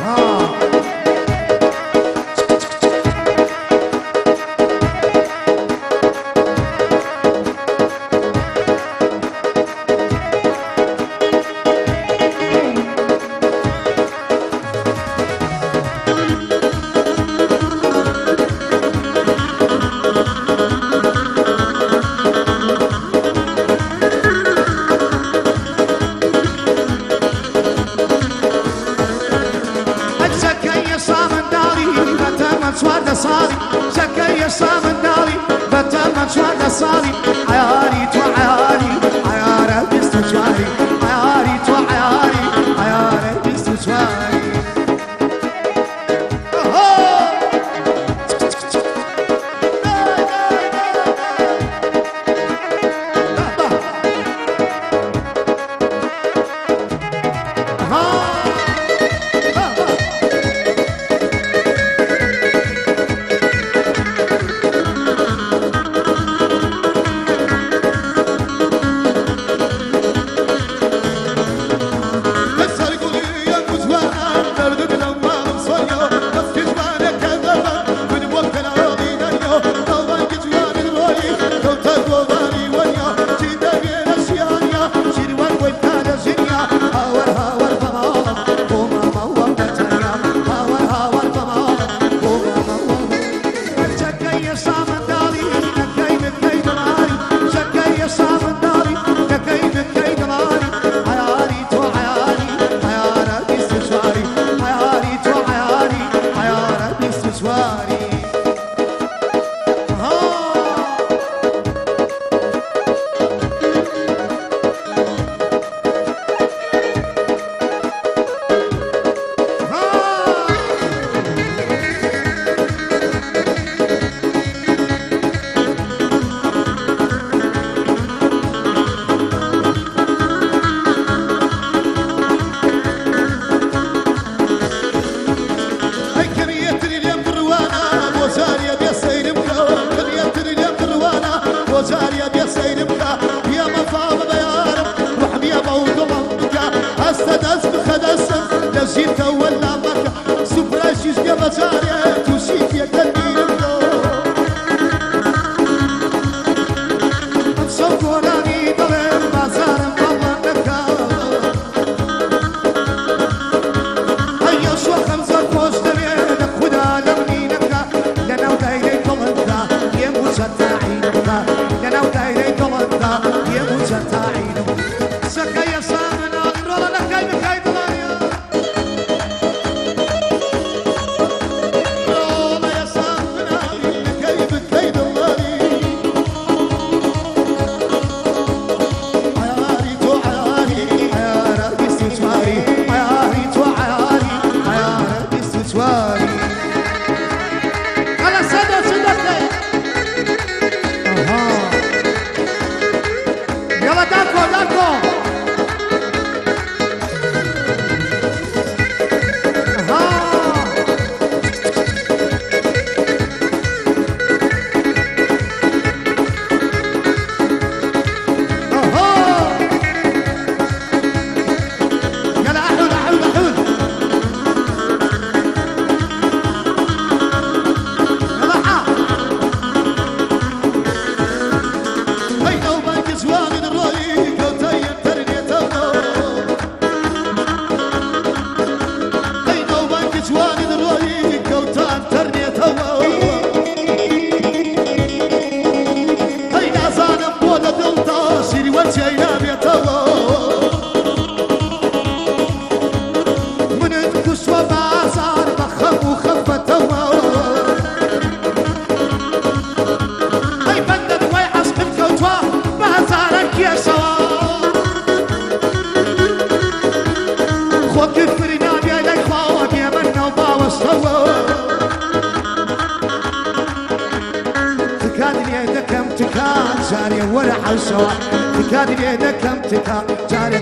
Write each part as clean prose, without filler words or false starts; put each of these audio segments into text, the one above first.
جاري ولا حوشوا تكاد بيدك كم تكاد جاري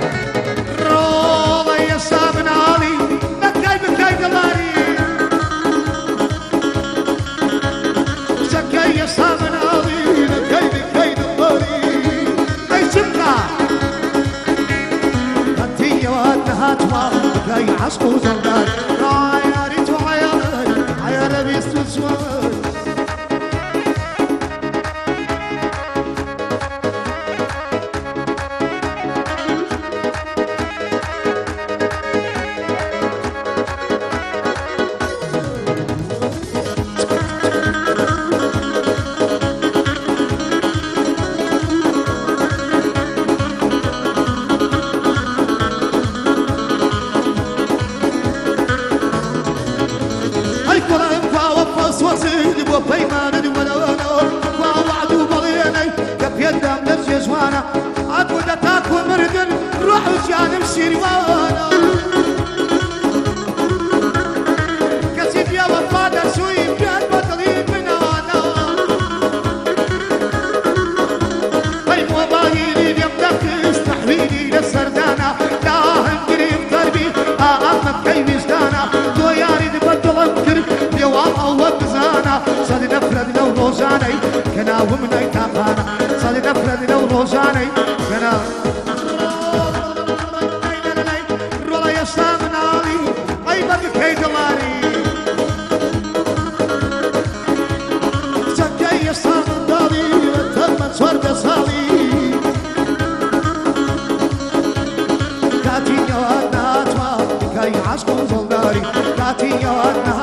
روضة يا صابن علي بكاي بكاي دلاري شكاي يا صابن علي بكاي بكاي دلاري اي شكا هاتي وهاتها توا بكاي عشقو زوداري بيست وزوان وصيد وبيمان ولونا ووعد وبليني كبيد دام نفسي زوانا عدو دتاك ومردن روح وجانب سيروانا كسيب يا وفادا سوي بيان بطلين من انا طيب وبايلي يمدك استحويلي للسردانا لا هنقريب دربي اغمد كي وجدانا تو ياري نبدل انكر يواقع وبزانا صدي نفرد لو روزاني كنا ومني تاقانا صدي نفرد لو روزاني كنا رولا يستامن علي عيبك كي دلاري سجي يستامن دالي تمن صرد صالي كاتي يوادنا اتوا كي عشق زلداري كاتي يوادنا